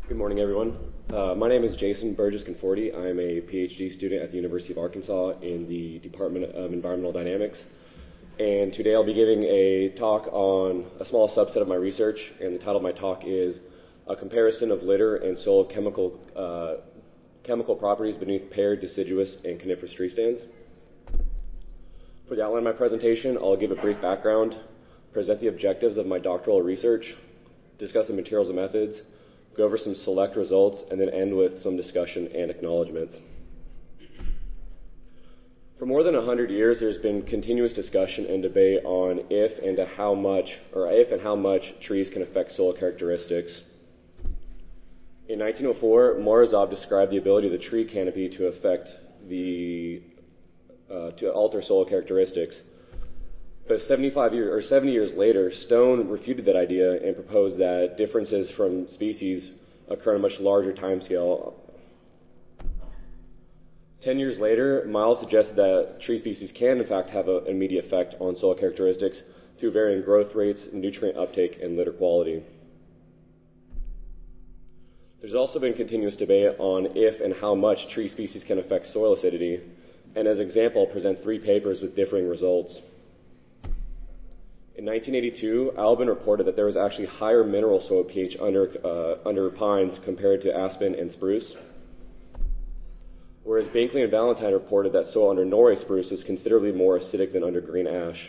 Good morning, everyone. My name is Jason Burgess-Conforti. I'm a PhD student at the University of Arkansas in the Department of Environmental Dynamics. And today I'll be giving a talk on a small subset of my research, and the title of my talk is A Comparison of Litter and Soil Chemical Properties Beneath Paired, Deciduous, and Coniferous Tree Stands. For the outline of my presentation, I'll give a brief background, present the objectives of my doctoral research, discuss the materials and methods, go over some select results, and then end with some discussion and acknowledgments. For more than 100 years, there's been continuous discussion and debate on if and how much trees can affect soil characteristics. In 1904, Morozov described the ability of the tree canopy to alter soil characteristics. But 70 years later, Stone refuted that idea and proposed that differences from species occur on a much larger timescale. 10 years later, Miles suggested that tree species can, in fact, have an immediate effect on soil characteristics through varying growth rates, nutrient uptake, and litter quality. There's also been continuous debate on if and how much tree species can affect soil acidity, and as an example, I'll present 3 papers with differing results. In 1982, Albin reported that there was actually higher mineral soil pH under pines compared to aspen and spruce, whereas Binkley and Valentine reported that soil under Norway spruce was considerably more acidic than under green ash.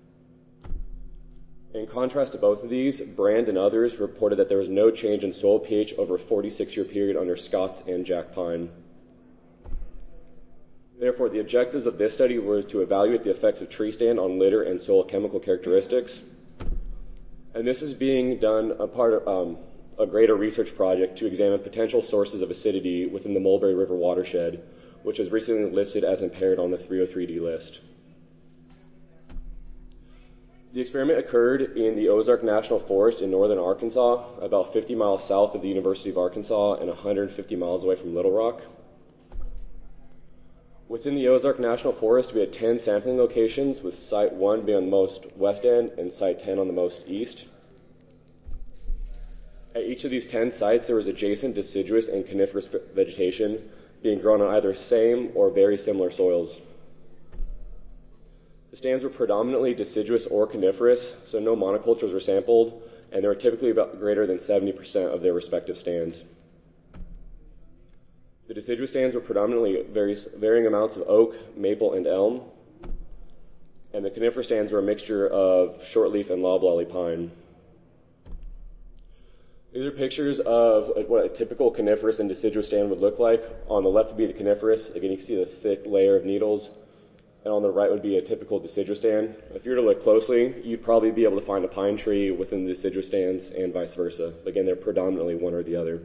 In contrast to both of these, Brand and others reported that there was no change in soil pH over a 46-year period under Scots and Jack pine. Therefore, the objectives of this study were to evaluate the effects of tree stand on litter and soil chemical characteristics. And this is being done a part of a greater research project to examine potential sources of acidity within the Mulberry River watershed, which was recently listed as impaired on the 303D list. The experiment occurred in the Ozark National Forest in northern Arkansas, about 50 miles south of the University of Arkansas and 150 miles away from Little Rock. Within the Ozark National Forest, we had 10 sampling locations, with Site 1 being on the most west end and Site 10 on the most east. At each of these 10 sites, there was adjacent deciduous and coniferous vegetation being grown on either same or very similar soils. The stands were predominantly deciduous or coniferous, so no monocultures were sampled, and there were typically about greater than 70% of their respective stands. The deciduous stands were predominantly varying amounts of oak, maple, and elm, and the coniferous stands were a mixture of shortleaf and loblolly pine. These are pictures of what a typical coniferous and deciduous stand would look like. On the left would be the coniferous. Again, you can see the thick layer of needles, and on the right would be a typical deciduous stand. If you were to look closely, you'd probably be able to find a pine tree within the deciduous stands and vice versa. Again, they're predominantly one or the other.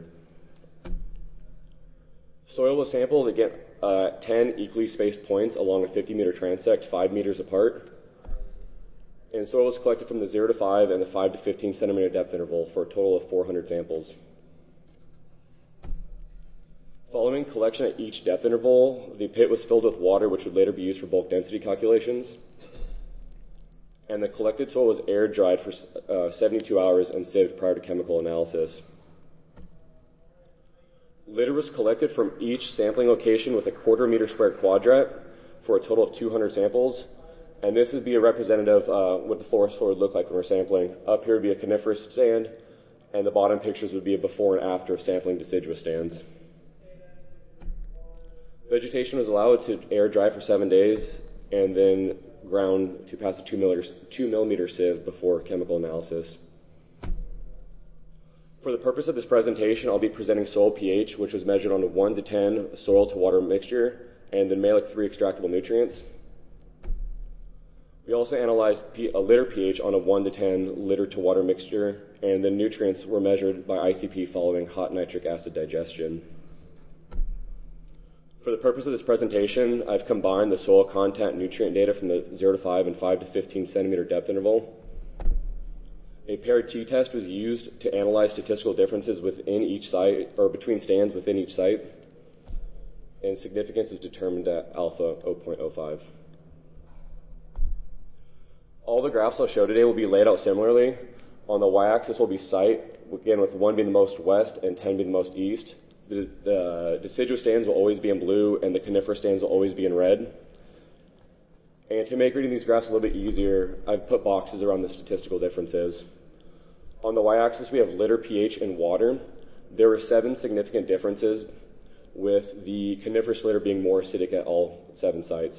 Soil was sampled at 10 equally spaced points along a 50-meter transect, 5 meters apart. And soil was collected from the 0 to 5 and the 5 to 15 centimeter depth interval for a total of 400 samples. Following collection at each depth interval, the pit was filled with water, which would later be used for bulk density calculations. And the collected soil was air dried for 72 hours and sieved prior to chemical analysis. Litter was collected from each sampling location with a 1/4 meter squared quadrat for a total of 200 samples. And this would be a representative what the forest floor would look like when we're sampling. Up here would be a coniferous stand, and the bottom pictures would be a before and after of sampling deciduous stands. Vegetation was allowed to air dry for 7 days and then ground to pass a 2 millimeter sieve before chemical analysis. For the purpose of this presentation, I'll be presenting soil pH, which was measured on a 1 to 10 soil to water mixture, and then Mehlich 3 extractable nutrients. We also analyzed a litter pH on a 1 to 10 litter to water mixture, and the nutrients were measured by ICP following hot nitric acid digestion. For the purpose of this presentation, I've combined the soil content nutrient data from the 0 to 5 and 5 to 15 centimeter depth interval. A paired t-test was used to analyze statistical differences within each site, or between stands within each site, and significance is determined at alpha 0.05. All the graphs I'll show today will be laid out similarly. On the y-axis will be site, again, with 1 being the most west and 10 being the most east. The deciduous stands will always be in blue, and the coniferous stands will always be in red. And to make reading these graphs a little bit easier, I've put boxes around the statistical differences. On the y-axis, we have litter, pH, and water. There were 7 significant differences, with the coniferous litter being more acidic at all 7 sites.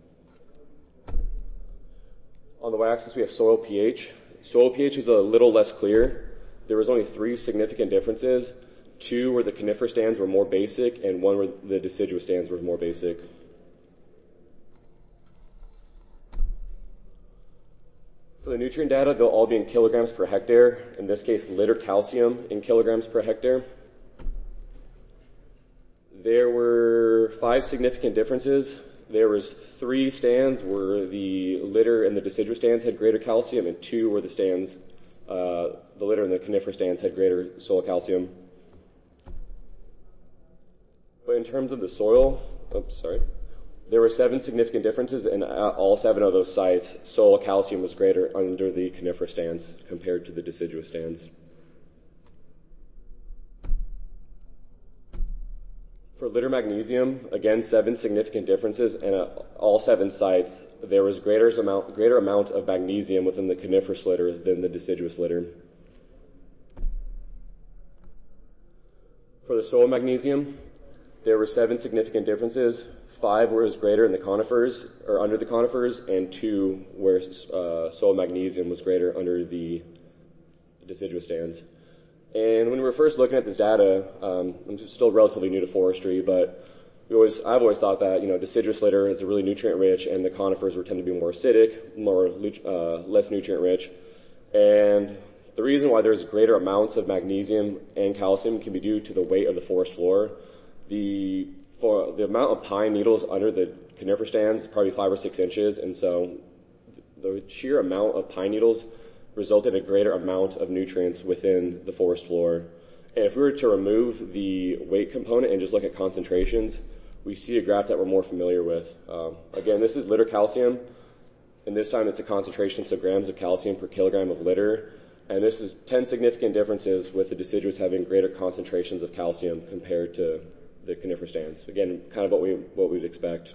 On the y-axis, we have soil pH. Soil pH is a little less clear. There was only 3 significant differences. 2 where the coniferous stands were more basic, and 1 where the deciduous stands were more basic. For the nutrient data, they'll all be in kilograms per hectare. In this case, litter calcium in kilograms per hectare. There were 5 significant differences. There was 3 stands where the litter and the deciduous stands had greater calcium, and 2 where the litter and the coniferous stands had greater soil calcium. But in terms of the soil, there were 7 significant differences, and at all 7 of those sites, soil calcium was greater under the coniferous stands compared to the deciduous stands. For litter magnesium, again, 7 significant differences, and at all 7 sites, there was greater amount of magnesium within the coniferous litter than the deciduous litter. For the soil magnesium, there were 7 significant differences. 5 was greater in the conifers, or under the conifers, and 2 where soil magnesium was greater under the deciduous stands. And when we were first looking at this data, I'm still relatively new to forestry, but I've always thought that deciduous litter is really nutrient rich, and the conifers would tend to be more acidic, less nutrient rich. And the reason why there's greater amounts of magnesium and calcium can be due to the weight of the forest floor. The amount of pine needles under the conifer stands is probably 5 or 6 inches, and so the sheer amount of pine needles resulted in a greater amount of nutrients within the forest floor. And if we were to remove the weight component and just look at concentrations, we see a graph that we're more familiar with. Again, this is litter calcium, and this time it's a concentration, so grams of calcium per kilogram of litter. And this is 10 significant differences, with the deciduous having greater concentrations of calcium compared to the conifer stands. Again, kind of what we'd expect.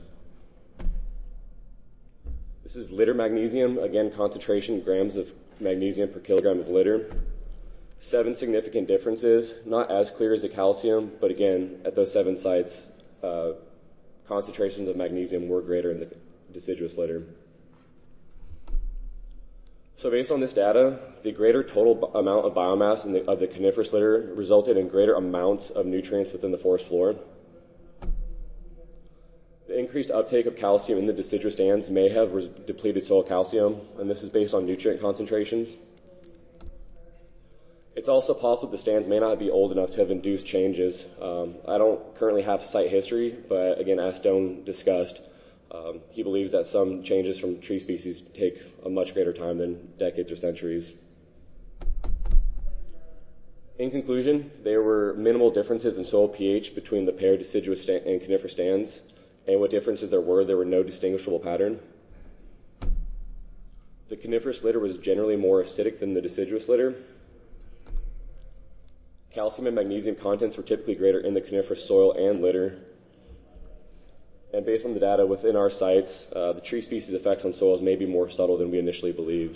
This is litter magnesium, again, concentration, grams of magnesium per kilogram of litter. 7 significant differences, not as clear as the calcium, but again, at those 7 sites, concentrations of magnesium were greater in the deciduous litter. So based on this data, the greater total amount of biomass of the coniferous litter resulted in greater amounts of nutrients within the forest floor. The increased uptake of calcium in the deciduous stands may have depleted soil calcium, and this is based on nutrient concentrations. It's also possible the stands may not be old enough to have induced changes. I don't currently have site history, but again, as Stone discussed, he believes that some changes from tree species take a much greater time than decades or centuries. In conclusion, there were minimal differences in soil pH between the paired deciduous and conifer stands, and what differences there were no distinguishable pattern. The coniferous litter was generally more acidic than the deciduous litter. Calcium and magnesium contents were typically greater in the coniferous soil and litter. And based on the data within our sites, the tree species effects on soils may be more subtle than we initially believed.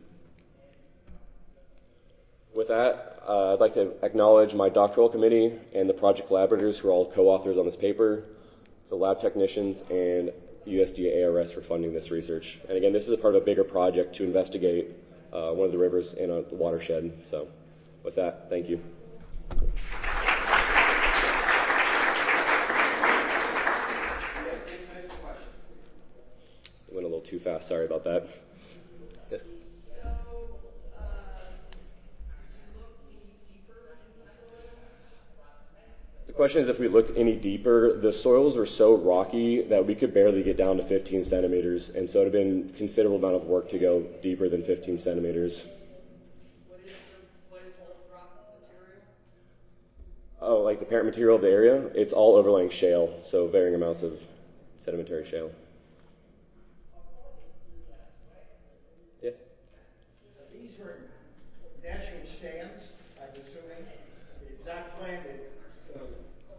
With that, I'd like to acknowledge my doctoral committee and the project collaborators who are all co-authors on this paper, the lab technicians, and USDA ARS for funding this research. And again, this is a part of a bigger project to investigate one of the rivers in a watershed. So with that, thank you. Went a little too fast, sorry about that. Yeah. The question is if we looked any deeper. The soils were so rocky that we could barely get down to 15 centimeters, and so it would have been a considerable amount of work to go deeper than 15 centimeters. What is the rock material? Oh, like the parent material of the area? It's all overlying shale, so varying amounts of sedimentary shale. Yeah? These were natural stands, I would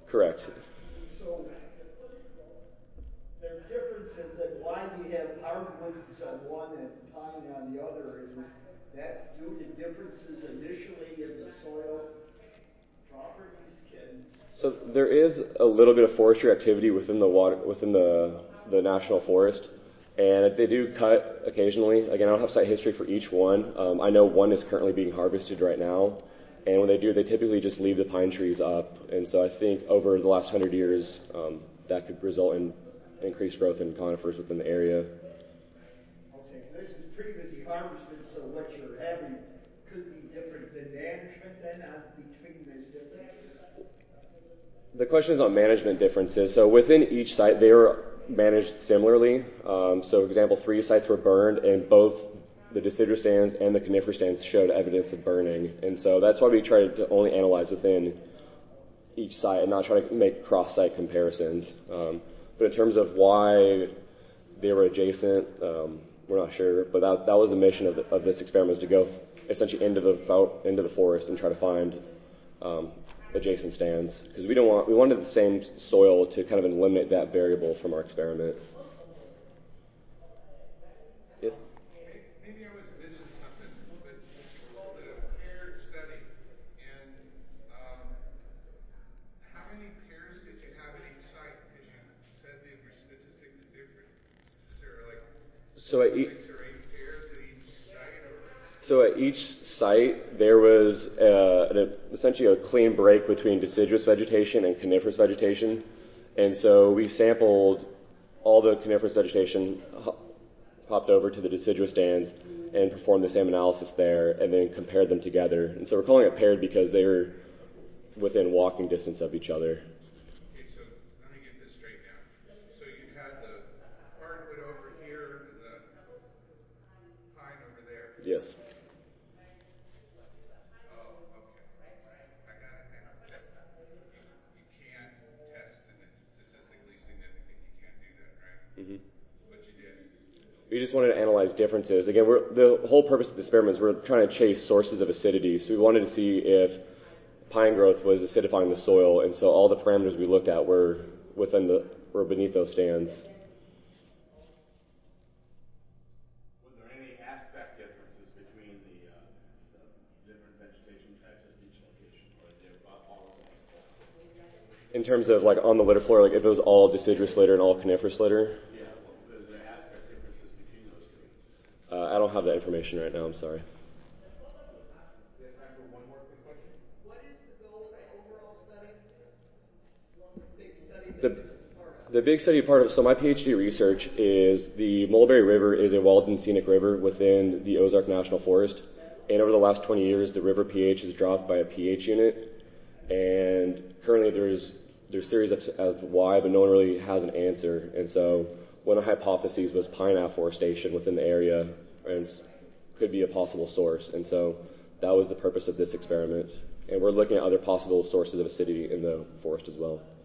Correct. So there are differences in why we have hardwoods on one and pine on the other. Is that due to differences initially in the soil properties? So there is a little bit of forestry activity within the national forest, and they do cut occasionally. Again, I don't have site history for each one. I know one is currently being harvested right now, and when they do, they typically just leave the pine trees up. And so I think over the last 100 years, that could result in increased growth in conifers within the area. Okay, this is previously harvested, so what you're having could be different than management then between these differences? The question is on management differences. So within each site, they were managed similarly. So, for example, 3 sites were burned, and both the deciduous stands and the conifer stands showed evidence of burning. And so that's why we tried to only analyze within each site and not try to make cross-site comparisons. But in terms of why they were adjacent, we're not sure. But that was the mission of this experiment, was to go essentially into the forest and try to find adjacent stands, because we wanted the same soil to kind of eliminate that variable from our experiment. Yes? Maybe I was missing something, but you called it a paired study, and how many pairs did you have at each site? Because you said they were statistically different. Is there like 6 or 8 pairs at each site? So at each site, there was essentially a clean break between deciduous vegetation and coniferous vegetation. And so we sampled all the coniferous vegetation, hopped over to the deciduous stands, and performed the same analysis there, and then compared them together. And so we're calling it paired because they were within walking distance of each other. Okay, so let me get this straight now. So you had the hardwood over here and the pine over there. Yes. Mm-hmm. But you did. We just wanted to analyze differences. Again, the whole purpose of the experiment is we're trying to chase sources of acidity. So we wanted to see if pine growth was acidifying the soil, and so all the parameters we looked at were beneath those stands. Was there any aspect differences between the different vegetation types at each location, or they were all the same? In terms of like on the litter floor, like if it was all deciduous litter and all coniferous litter? Yeah, well, is there aspect differences between those two? I don't have that information right now, I'm sorry. We have time for one more quick question. What is the goal of the overall study? Big study that The this is part of? The big study part of, so my PhD research is the Mulberry River is a wild and scenic river within the Ozark National Forest. And over the last 20 years, the river pH has dropped by a pH unit. And currently there's theories as to why, but no one really has an answer. And so one of the hypotheses was pine afforestation within the area and could be a possible source. And so that was the purpose of this experiment. And we're looking at other possible sources of acidity in the forest as well.